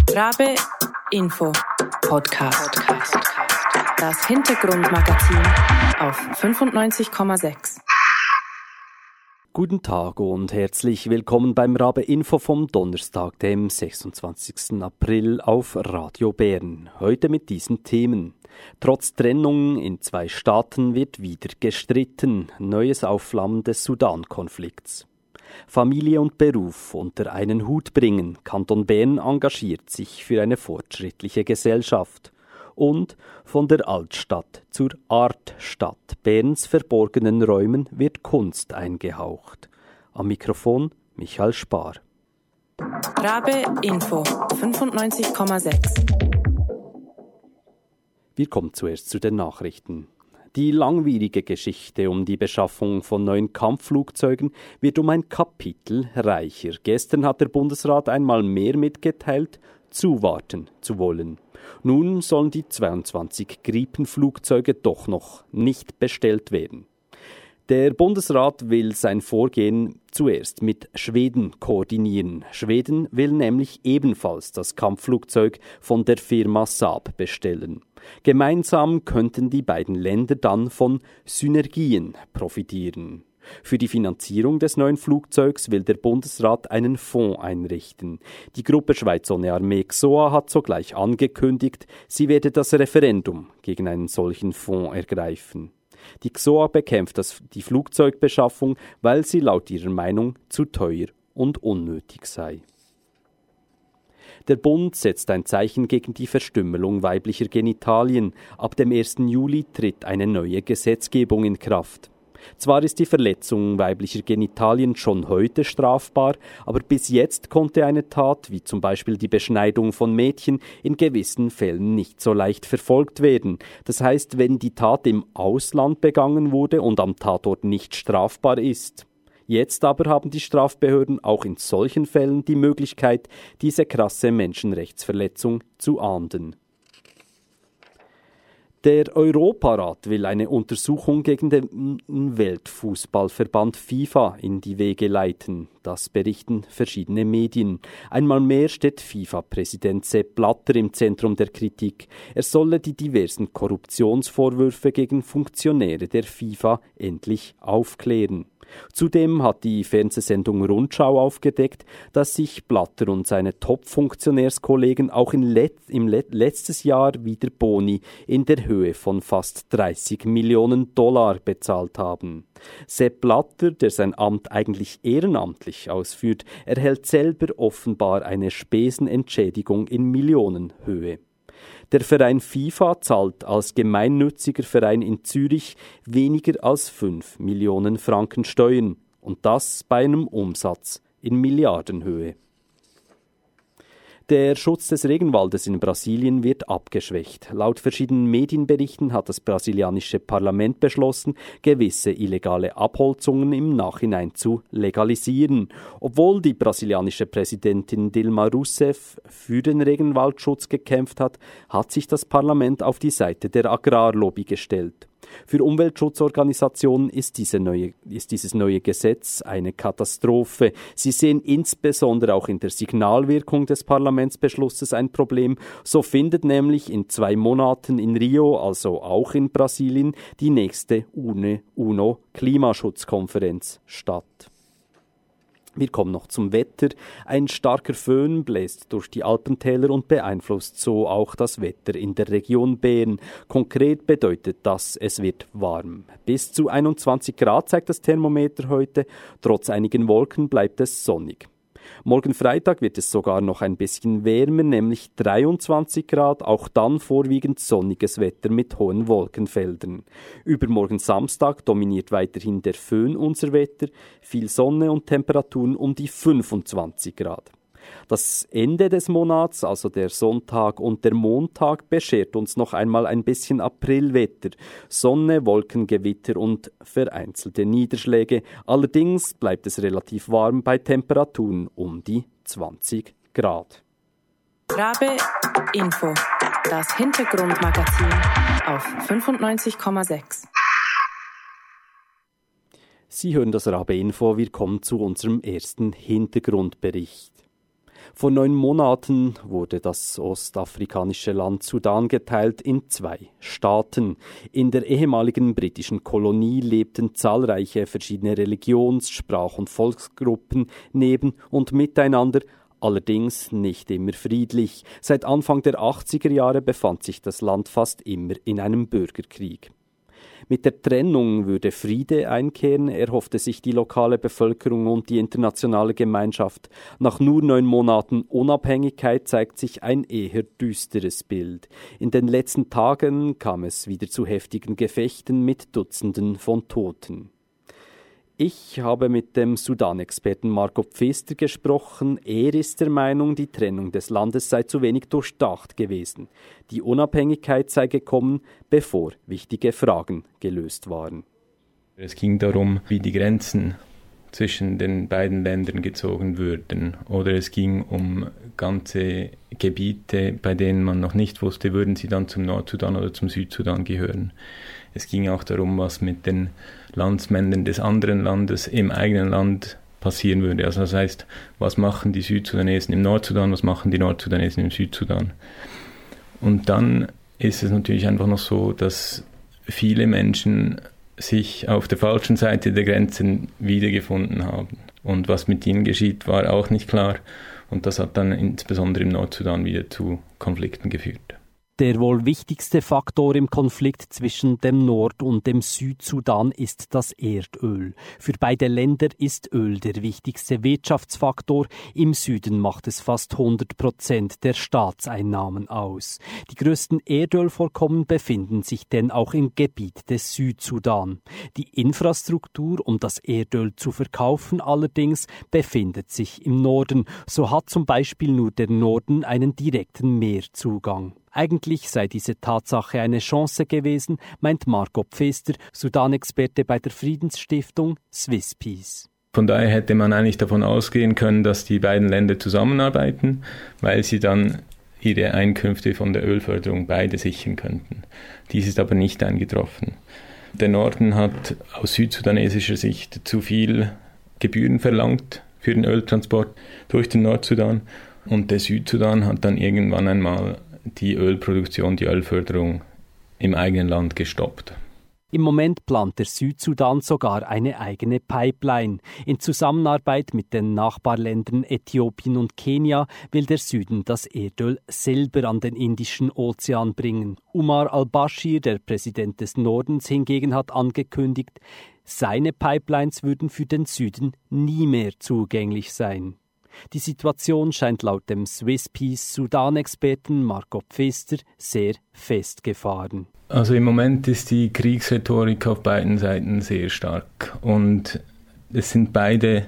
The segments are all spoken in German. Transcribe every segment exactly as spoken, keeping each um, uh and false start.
Rabe Info Podcast. Das Hintergrundmagazin auf fünfundneunzig Komma sechs. Guten Tag und herzlich willkommen beim Rabe Info vom Donnerstag, dem sechsundzwanzigsten April auf Radio Bern. Heute mit diesen Themen. Trotz Trennung in zwei Staaten wird wieder gestritten. Neues Aufflammen des Sudan-Konflikts. Familie und Beruf unter einen Hut bringen. Kanton Bern engagiert sich für eine fortschrittliche Gesellschaft. Und von der Altstadt zur Artstadt Berns verborgenen Räumen wird Kunst eingehaucht. Am Mikrofon Michael Spar. Rabe Info fünfundneunzig Komma sechs. Wir kommen zuerst zu den Nachrichten. Die langwierige Geschichte um die Beschaffung von neuen Kampfflugzeugen wird um ein Kapitel reicher. Gestern hat der Bundesrat einmal mehr mitgeteilt, zuwarten zu wollen. Nun sollen die zweiundzwanzig Gripen-Flugzeuge doch noch nicht bestellt werden. Der Bundesrat will sein Vorgehen zuerst mit Schweden koordinieren. Schweden will nämlich ebenfalls das Kampfflugzeug von der Firma Saab bestellen. Gemeinsam könnten die beiden Länder dann von Synergien profitieren. Für die Finanzierung des neuen Flugzeugs will der Bundesrat einen Fonds einrichten. Die Gruppe Schweiz ohne Armee X O A hat sogleich angekündigt, sie werde das Referendum gegen einen solchen Fonds ergreifen. Die X O A bekämpft das, die Flugzeugbeschaffung, weil sie laut ihrer Meinung zu teuer und unnötig sei. Der Bund setzt ein Zeichen gegen die Verstümmelung weiblicher Genitalien. Ab dem ersten Juli tritt eine neue Gesetzgebung in Kraft. Zwar ist die Verletzung weiblicher Genitalien schon heute strafbar, aber bis jetzt konnte eine Tat, wie zum Beispiel die Beschneidung von Mädchen, in gewissen Fällen nicht so leicht verfolgt werden. Das heißt, wenn die Tat im Ausland begangen wurde und am Tatort nicht strafbar ist. Jetzt aber haben die Strafbehörden auch in solchen Fällen die Möglichkeit, diese krasse Menschenrechtsverletzung zu ahnden. Der Europarat will eine Untersuchung gegen den Weltfußballverband FIFA in die Wege leiten. Das berichten verschiedene Medien. Einmal mehr steht FIFA-Präsident Sepp Blatter im Zentrum der Kritik. Er solle die diversen Korruptionsvorwürfe gegen Funktionäre der FIFA endlich aufklären. Zudem hat die Fernsehsendung Rundschau aufgedeckt, dass sich Blatter und seine Top-Funktionärskollegen auch in Let- im Let- letztes Jahr wieder Boni in der Höhe von fast dreißig Millionen Dollar bezahlt haben. Sepp Blatter, der sein Amt eigentlich ehrenamtlich ausführt, erhält selber offenbar eine Spesenentschädigung in Millionenhöhe. Der Verein FIFA zahlt als gemeinnütziger Verein in Zürich weniger als fünf Millionen Franken Steuern und das bei einem Umsatz in Milliardenhöhe. Der Schutz des Regenwaldes in Brasilien wird abgeschwächt. Laut verschiedenen Medienberichten hat das brasilianische Parlament beschlossen, gewisse illegale Abholzungen im Nachhinein zu legalisieren. Obwohl die brasilianische Präsidentin Dilma Rousseff für den Regenwaldschutz gekämpft hat, hat sich das Parlament auf die Seite der Agrarlobby gestellt. Für Umweltschutzorganisationen ist, diese neue, ist dieses neue Gesetz eine Katastrophe. Sie sehen insbesondere auch in der Signalwirkung des Parlamentsbeschlusses ein Problem. So findet nämlich in zwei Monaten in Rio, also auch in Brasilien, die nächste UNO-Klimaschutzkonferenz statt. Wir kommen noch zum Wetter. Ein starker Föhn bläst durch die Alpentäler und beeinflusst so auch das Wetter in der Region Bern. Konkret bedeutet das, es wird warm. Bis zu einundzwanzig Grad zeigt das Thermometer heute. Trotz einigen Wolken bleibt es sonnig. Morgen Freitag wird es sogar noch ein bisschen wärmer, nämlich dreiundzwanzig Grad, auch dann vorwiegend sonniges Wetter mit hohen Wolkenfeldern. Übermorgen Samstag dominiert weiterhin der Föhn unser Wetter, viel Sonne und Temperaturen um die fünfundzwanzig Grad. Das Ende des Monats, also der Sonntag und der Montag, beschert uns noch einmal ein bisschen Aprilwetter. Sonne, Wolkengewitter und vereinzelte Niederschläge. Allerdings bleibt es relativ warm bei Temperaturen um die zwanzig Grad. Rabe Info, das Hintergrundmagazin auf fünfundneunzig Komma sechs. Sie hören das Rabe Info, wir kommen zu unserem ersten Hintergrundbericht. Vor neun Monaten wurde das ostafrikanische Land Sudan geteilt in zwei Staaten. In der ehemaligen britischen Kolonie lebten zahlreiche verschiedene Religions-, Sprach- und Volksgruppen neben und miteinander, allerdings nicht immer friedlich. Seit Anfang der achtziger Jahre befand sich das Land fast immer in einem Bürgerkrieg. Mit der Trennung würde Friede einkehren, erhoffte sich die lokale Bevölkerung und die internationale Gemeinschaft. Nach nur neun Monaten Unabhängigkeit zeigt sich ein eher düsteres Bild. In den letzten Tagen kam es wieder zu heftigen Gefechten mit Dutzenden von Toten. Ich habe mit dem Sudan-Experten Marco Pfister gesprochen. Er ist der Meinung, die Trennung des Landes sei zu wenig durchdacht gewesen. Die Unabhängigkeit sei gekommen, bevor wichtige Fragen gelöst waren. Es ging darum, wie die Grenzen zwischen den beiden Ländern gezogen würden. Oder es ging um ganze Gebiete, bei denen man noch nicht wusste, würden sie dann zum Nordsudan oder zum Südsudan gehören. Es ging auch darum, was mit den Landsmännern des anderen Landes im eigenen Land passieren würde. Also das heißt, was machen die Südsudanesen im Nordsudan, was machen die Nordsudanesen im Südsudan. Und dann ist es natürlich einfach noch so, dass viele Menschen sich auf der falschen Seite der Grenzen wiedergefunden haben. Und was mit ihnen geschieht, war auch nicht klar. Und das hat dann insbesondere im Nordsudan wieder zu Konflikten geführt. Der wohl wichtigste Faktor im Konflikt zwischen dem Nord- und dem Südsudan ist das Erdöl. Für beide Länder ist Öl der wichtigste Wirtschaftsfaktor. Im Süden macht es fast hundert Prozent der Staatseinnahmen aus. Die größten Erdölvorkommen befinden sich denn auch im Gebiet des Südsudan. Die Infrastruktur, um das Erdöl zu verkaufen, allerdings befindet sich im Norden. So hat zum Beispiel nur der Norden einen direkten Meerzugang. Eigentlich sei diese Tatsache eine Chance gewesen, meint Marco Pfister, Sudan-Experte bei der Friedensstiftung Swiss Peace. Von daher hätte man eigentlich davon ausgehen können, dass die beiden Länder zusammenarbeiten, weil sie dann ihre Einkünfte von der Ölförderung beide sichern könnten. Dies ist aber nicht eingetroffen. Der Norden hat aus südsudanesischer Sicht zu viel Gebühren verlangt für den Öltransport durch den Nordsudan und der Südsudan hat dann irgendwann einmal die Ölproduktion, die Ölförderung im eigenen Land gestoppt. Im Moment plant der Südsudan sogar eine eigene Pipeline. In Zusammenarbeit mit den Nachbarländern Äthiopien und Kenia will der Süden das Erdöl selber an den Indischen Ozean bringen. Umar al-Bashir, der Präsident des Nordens, hingegen hat angekündigt, seine Pipelines würden für den Süden nie mehr zugänglich sein. Die Situation scheint laut dem Swiss Peace Sudan-Experten Marco Pfister sehr festgefahren. Also im Moment ist die Kriegsrhetorik auf beiden Seiten sehr stark und es sind beide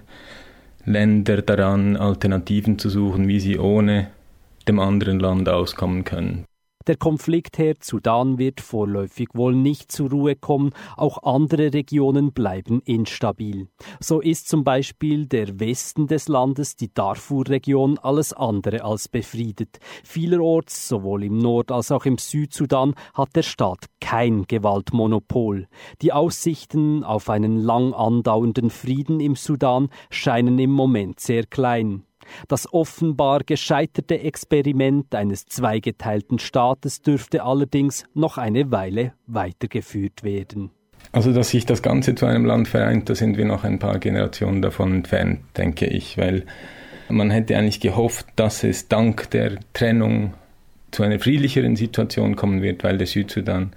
Länder daran, Alternativen zu suchen, wie sie ohne dem anderen Land auskommen können. Der Konfliktherd Sudan wird vorläufig wohl nicht zur Ruhe kommen, auch andere Regionen bleiben instabil. So ist zum Beispiel der Westen des Landes, die Darfur-Region, alles andere als befriedet. Vielerorts, sowohl im Nord- als auch im Südsudan, hat der Staat kein Gewaltmonopol. Die Aussichten auf einen lang andauernden Frieden im Sudan scheinen im Moment sehr klein. Das offenbar gescheiterte Experiment eines zweigeteilten Staates dürfte allerdings noch eine Weile weitergeführt werden. Also, dass sich das Ganze zu einem Land vereint, da sind wir noch ein paar Generationen davon entfernt, denke ich, weil man hätte eigentlich gehofft, dass es dank der Trennung zu einer friedlicheren Situation kommen wird, weil der Südsudan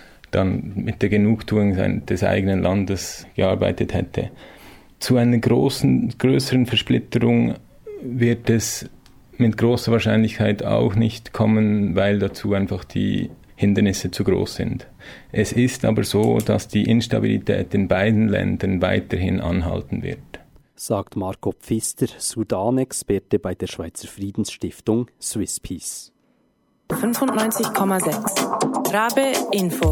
dann mit der Genugtuung des eigenen Landes gearbeitet hätte. Zu einer großen, größeren Versplitterung wird es mit großer Wahrscheinlichkeit auch nicht kommen, weil dazu einfach die Hindernisse zu groß sind. Es ist aber so, dass die Instabilität in beiden Ländern weiterhin anhalten wird. Sagt Marco Pfister, Sudan-Experte bei der Schweizer Friedensstiftung Swiss Peace. fünfundneunzig Komma sechs Rabe Info.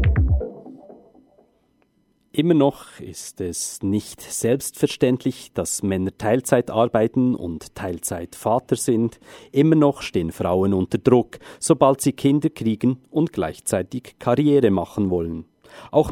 Immer noch ist es nicht selbstverständlich, dass Männer Teilzeit arbeiten und Teilzeit Vater sind. Immer noch stehen Frauen unter Druck, sobald sie Kinder kriegen und gleichzeitig Karriere machen wollen. Auch nach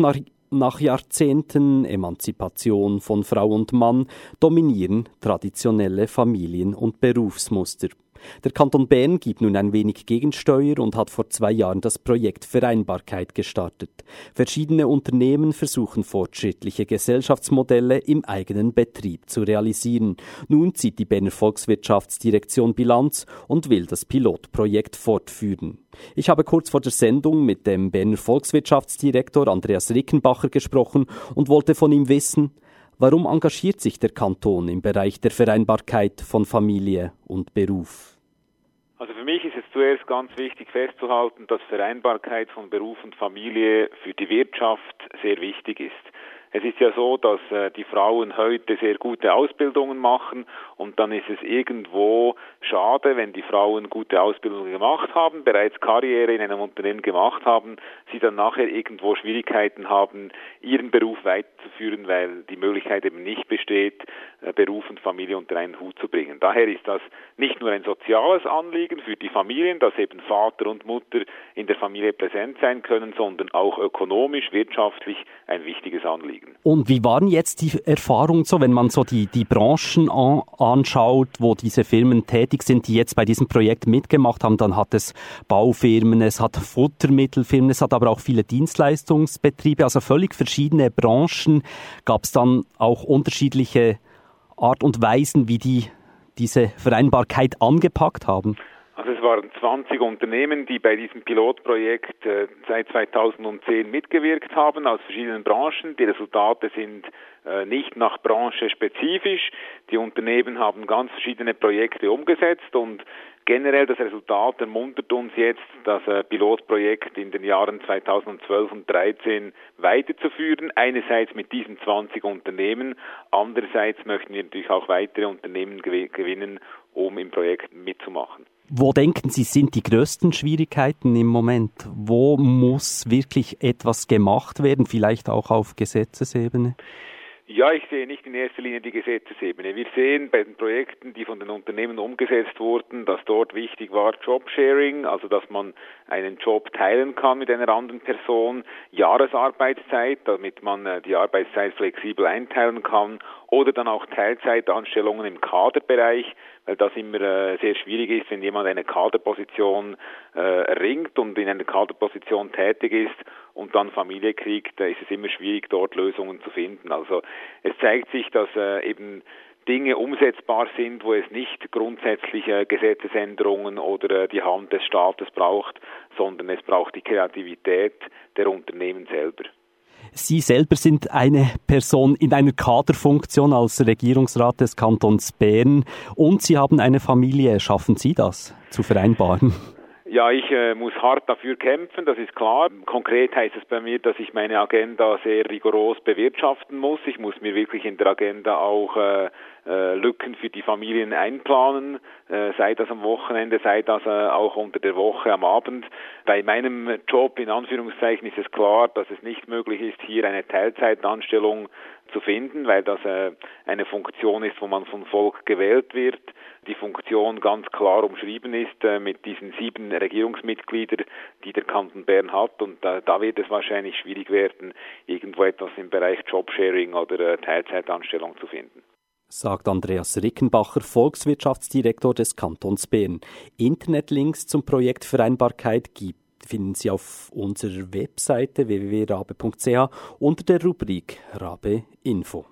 Nach Jahrzehnten Emanzipation von Frau und Mann dominieren traditionelle Familien- und Berufsmuster. Der Kanton Bern gibt nun ein wenig Gegensteuer und hat vor zwei Jahren das Projekt Vereinbarkeit gestartet. Verschiedene Unternehmen versuchen fortschrittliche Gesellschaftsmodelle im eigenen Betrieb zu realisieren. Nun zieht die Berner Volkswirtschaftsdirektion Bilanz und will das Pilotprojekt fortführen. Ich habe kurz vor der Sendung mit dem Berner Volkswirtschaftsdirektor Andreas Rickenbacher gesprochen und wollte von ihm wissen, warum engagiert sich der Kanton im Bereich der Vereinbarkeit von Familie und Beruf? Also für mich ist es zuerst ganz wichtig festzuhalten, dass Vereinbarkeit von Beruf und Familie für die Wirtschaft sehr wichtig ist. Es ist ja so, dass äh, die Frauen heute sehr gute Ausbildungen machen und dann ist es irgendwo schade, wenn die Frauen gute Ausbildungen gemacht haben, bereits Karriere in einem Unternehmen gemacht haben, sie dann nachher irgendwo Schwierigkeiten haben, ihren Beruf weiterzuführen, weil die Möglichkeit eben nicht besteht, äh, Beruf und Familie unter einen Hut zu bringen. Daher ist das nicht nur ein soziales Anliegen für die Familien, dass eben Vater und Mutter in der Familie präsent sein können, sondern auch ökonomisch, wirtschaftlich ein wichtiges Anliegen. Und wie waren jetzt die Erfahrungen so, wenn man so die, die Branchen an, anschaut, wo diese Firmen tätig sind, die jetzt bei diesem Projekt mitgemacht haben? Dann hat es Baufirmen, es hat Futtermittelfirmen, es hat aber auch viele Dienstleistungsbetriebe, also völlig verschiedene Branchen. Gab es dann auch unterschiedliche Art und Weisen, wie die diese Vereinbarkeit angepackt haben? Also es waren zwanzig Unternehmen, die bei diesem Pilotprojekt äh, seit zweitausendzehn mitgewirkt haben, aus verschiedenen Branchen. Die Resultate sind äh, nicht nach Branche spezifisch. Die Unternehmen haben ganz verschiedene Projekte umgesetzt und generell das Resultat ermuntert uns jetzt, das äh, Pilotprojekt in den Jahren zweitausendzwölf und zweitausenddreizehn weiterzuführen. Einerseits mit diesen zwanzig Unternehmen, andererseits möchten wir natürlich auch weitere Unternehmen gew- gewinnen, um im Projekt mitzumachen. Wo denken Sie, sind die größten Schwierigkeiten im Moment? Wo muss wirklich etwas gemacht werden, vielleicht auch auf Gesetzesebene? Ja, ich sehe nicht in erster Linie die Gesetzesebene. Wir sehen bei den Projekten, die von den Unternehmen umgesetzt wurden, dass dort wichtig war Jobsharing, also dass man einen Job teilen kann mit einer anderen Person, Jahresarbeitszeit, damit man die Arbeitszeit flexibel einteilen kann, oder dann auch Teilzeitanstellungen im Kaderbereich, weil das immer äh, sehr schwierig ist, wenn jemand eine Kaderposition äh, erringt und in einer Kaderposition tätig ist und dann Familie kriegt, da ist es immer schwierig, dort Lösungen zu finden. Also es zeigt sich, dass äh, eben Dinge umsetzbar sind, wo es nicht grundsätzliche Gesetzesänderungen oder äh, die Hand des Staates braucht, sondern es braucht die Kreativität der Unternehmen selber. Sie selber sind eine Person in einer Kaderfunktion als Regierungsrat des Kantons Bern und Sie haben eine Familie. Schaffen Sie das zu vereinbaren? Ja, ich äh, muss hart dafür kämpfen, das ist klar. Konkret heißt es bei mir, dass ich meine Agenda sehr rigoros bewirtschaften muss. Ich muss mir wirklich in der Agenda auch äh, äh, Lücken für die Familien einplanen, äh, sei das am Wochenende, sei das äh, auch unter der Woche am Abend. Bei meinem Job in Anführungszeichen ist es klar, dass es nicht möglich ist, hier eine Teilzeitanstellung zu finden, weil das äh, eine Funktion ist, wo man vom Volk gewählt wird. Die Funktion ganz klar umschrieben ist äh, mit diesen sieben Regierungsmitgliedern, die der Kanton Bern hat. Und äh, da wird es wahrscheinlich schwierig werden, irgendwo etwas im Bereich Jobsharing oder äh, Teilzeitanstellung zu finden. Sagt Andreas Rickenbacher, Volkswirtschaftsdirektor des Kantons Bern. Internetlinks zum Projekt Vereinbarkeit gibt finden Sie auf unserer Webseite w w w punkt rabe punkt c h unter der Rubrik Rabe Info.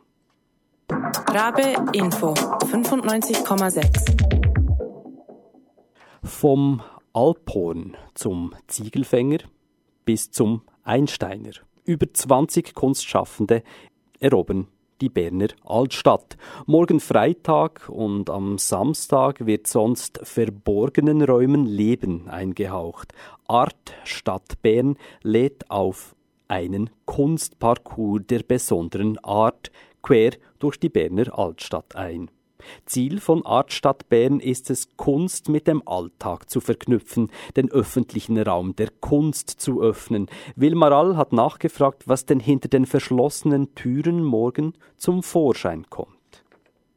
Rabe Info fünfundneunzig Komma sechs. Vom Alphorn zum Ziegelfänger bis zum Einsteiner. Über zwanzig Kunstschaffende erobern die Berner Altstadt. Morgen Freitag und am Samstag wird sonst verborgenen Räumen Leben eingehaucht. Art Stadt Bern lädt auf einen Kunstparcours der besonderen Art quer durch die Berner Altstadt ein. Ziel von Art Stadt Bern ist es, Kunst mit dem Alltag zu verknüpfen, den öffentlichen Raum der Kunst zu öffnen. Wilmar All hat nachgefragt, was denn hinter den verschlossenen Türen morgen zum Vorschein kommt.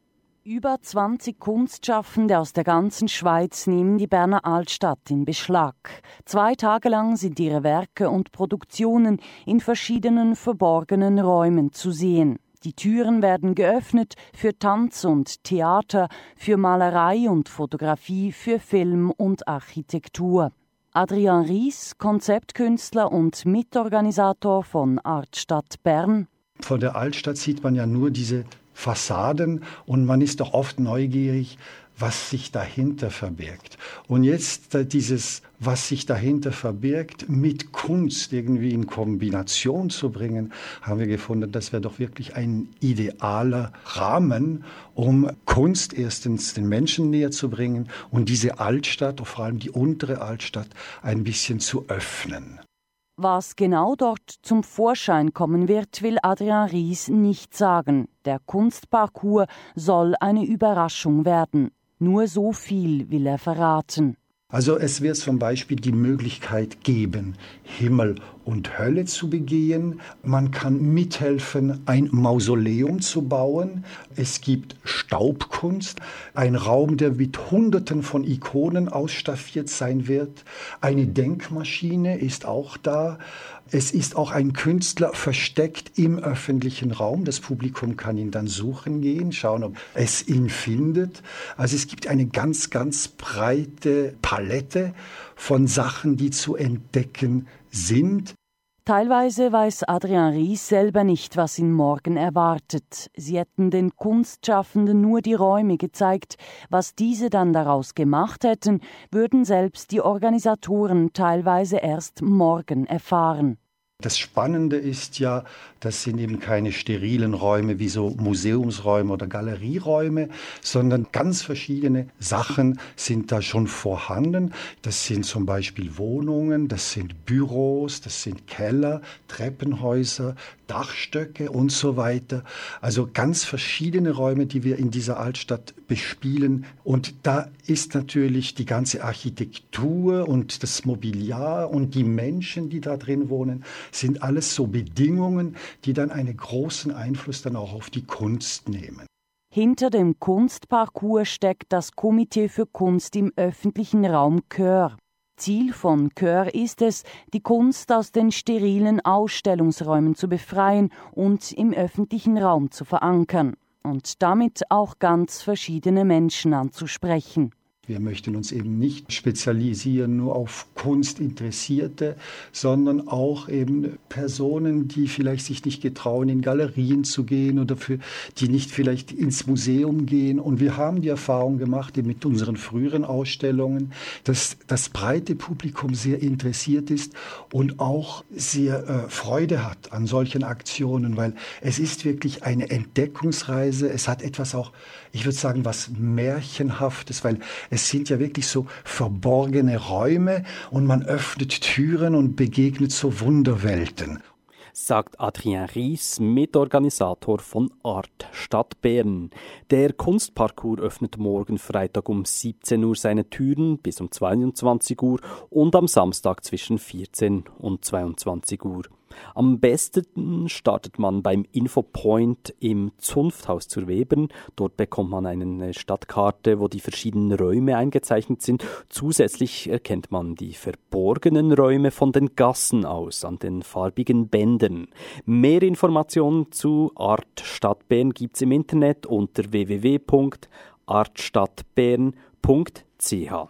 Über zwanzig Kunstschaffende aus der ganzen Schweiz nehmen die Berner Altstadt in Beschlag. Zwei Tage lang sind ihre Werke und Produktionen in verschiedenen verborgenen Räumen zu sehen. Die Türen werden geöffnet für Tanz und Theater, für Malerei und Fotografie, für Film und Architektur. Adrian Ries, Konzeptkünstler und Mitorganisator von Artstadt Bern. Von der Altstadt sieht man ja nur diese Fassaden und man ist doch oft neugierig, was sich dahinter verbirgt. Und jetzt dieses, was sich dahinter verbirgt, mit Kunst irgendwie in Kombination zu bringen, haben wir gefunden, das wäre doch wirklich ein idealer Rahmen, um Kunst erstens den Menschen näher zu bringen und diese Altstadt, vor allem die untere Altstadt, ein bisschen zu öffnen. Was genau dort zum Vorschein kommen wird, will Adrian Ries nicht sagen. Der Kunstparcours soll eine Überraschung werden. Nur so viel will er verraten. Also es wird zum Beispiel die Möglichkeit geben, Himmel und Hölle zu begehen. Man kann mithelfen, ein Mausoleum zu bauen. Es gibt Staubkunst, ein Raum, der mit Hunderten von Ikonen ausstaffiert sein wird. Eine Denkmaschine ist auch da. Es ist auch ein Künstler versteckt im öffentlichen Raum. Das Publikum kann ihn dann suchen gehen, schauen, ob es ihn findet. Also es gibt eine ganz, ganz breite Palette von Sachen, die zu entdecken sind. Teilweise weiß Adrian Ries selber nicht, was ihn morgen erwartet. Sie hätten den Kunstschaffenden nur die Räume gezeigt. Was diese dann daraus gemacht hätten, würden selbst die Organisatoren teilweise erst morgen erfahren. Das Spannende ist ja, das sind eben keine sterilen Räume wie so Museumsräume oder Galerieräume, sondern ganz verschiedene Sachen sind da schon vorhanden. Das sind zum Beispiel Wohnungen, das sind Büros, das sind Keller, Treppenhäuser, Dachstöcke und so weiter. Also ganz verschiedene Räume, die wir in dieser Altstadt bespielen. Und da ist natürlich die ganze Architektur und das Mobiliar und die Menschen, die da drin wohnen, sind alles so Bedingungen, die dann einen großen Einfluss dann auch auf die Kunst nehmen. Hinter dem Kunstparcours steckt das Komitee für Kunst im öffentlichen Raum Chör. Ziel von Chör ist es, die Kunst aus den sterilen Ausstellungsräumen zu befreien und im öffentlichen Raum zu verankern und damit auch ganz verschiedene Menschen anzusprechen. Wir möchten uns eben nicht spezialisieren nur auf Kunstinteressierte, sondern auch eben Personen, die vielleicht sich nicht getrauen, in Galerien zu gehen oder für die nicht vielleicht ins Museum gehen. Und wir haben die Erfahrung gemacht mit unseren früheren Ausstellungen, dass das breite Publikum sehr interessiert ist und auch sehr äh, Freude hat an solchen Aktionen, weil es ist wirklich eine Entdeckungsreise. Es hat etwas auch, ich würde sagen, was Märchenhaftes, weil es sind ja wirklich so verborgene Räume und man öffnet Türen und begegnet so Wunderwelten. Sagt Adrien Ries, Mitorganisator von Artstadt Bern. Der Kunstparcours öffnet morgen Freitag um siebzehn Uhr seine Türen bis um zweiundzwanzig Uhr und am Samstag zwischen vierzehn und zweiundzwanzig Uhr. Am besten startet man beim Infopoint im Zunfthaus zur Webern. Dort bekommt man eine Stadtkarte, wo die verschiedenen Räume eingezeichnet sind. Zusätzlich erkennt man die verborgenen Räume von den Gassen aus, an den farbigen Bändern. Mehr Informationen zu Artstadt Bern gibt's im Internet unter w w w punkt artstadtbern punkt c h.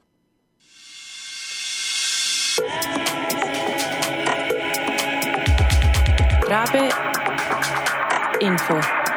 Rabe Info.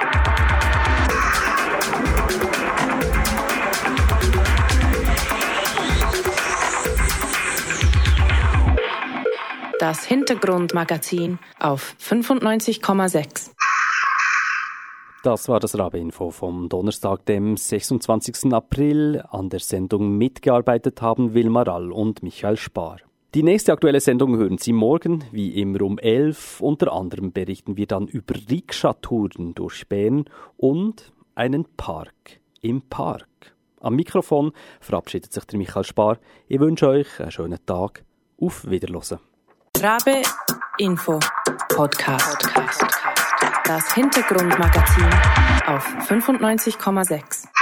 Das Hintergrundmagazin auf fünfundneunzig Komma sechs. Das war das Rabe-Info vom Donnerstag, dem sechsundzwanzigsten April. An der Sendung mitgearbeitet haben Wilma Rall und Michael Spar. Die nächste aktuelle Sendung hören Sie morgen, wie immer um elf. Unter anderem berichten wir dann über Rikscha-Touren durch Bern und einen Park im Park. Am Mikrofon verabschiedet sich der Michael Spar. Ich wünsche euch einen schönen Tag. Auf Wiederhören. Rabe Info Podcast. Podcast. Das Hintergrundmagazin auf fünfundneunzig Komma sechs.